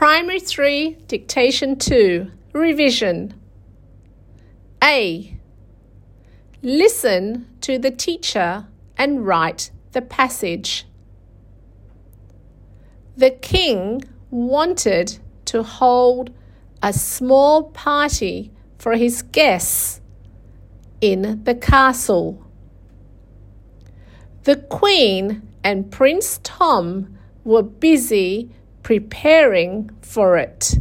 Primary 3 Dictation 2 Revision. A. Listen to the teacher and write the passage. The king wanted to hold a small party for his guests in the castle. The Queen and Prince Tom were busy preparing for it.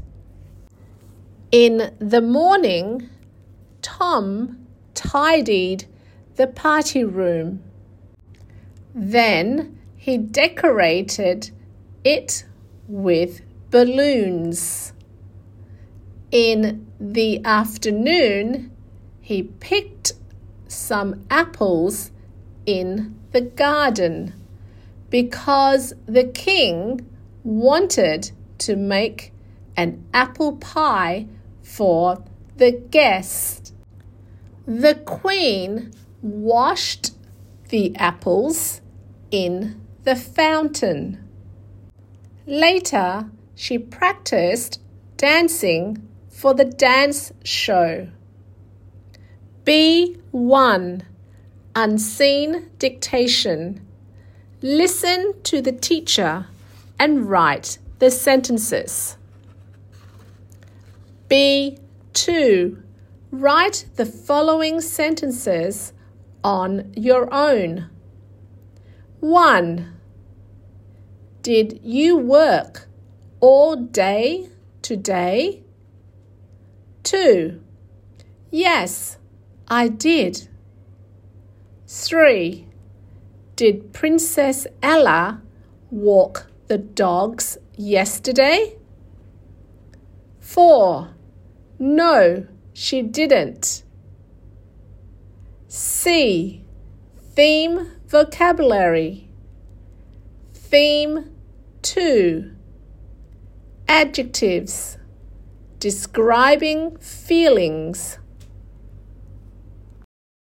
In the morning, Tom tidied the party room. Then he decorated it with balloons. In the afternoon, he picked some apples in the garden because the king wanted to make an apple pie for the guest. The Queen washed the apples in the fountain. Later, she practiced dancing for the dance show. B1. Unseen dictation. Listen to the teacher and write the sentences. B2. Write the following sentences on your own. 1. Did you work all day today? 2. Yes, I did. 3. Did Princess Ella walk the dogs yesterday? 4. No, she didn't. C. Theme vocabulary. Theme 2. Adjectives. Describing feelings.